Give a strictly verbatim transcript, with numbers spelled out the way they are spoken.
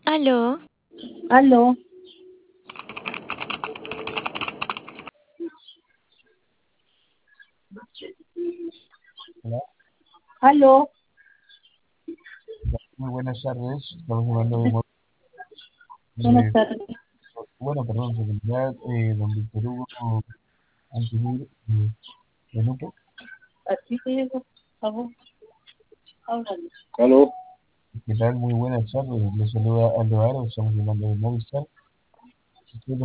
Aló, Aló, Hola, aló, muy buenas tardes. Estamos hablando de, mo- buenas de- tardes. bueno, perdón, seguridad, eh, don Víctor Hugo Antonio eh, Benuque. Aquí te digo, estamos hablando. Aló, ¿Qué tal? Muy buenas tardes. Les saluda Aldo Aro. Estamos hablando de Movistar.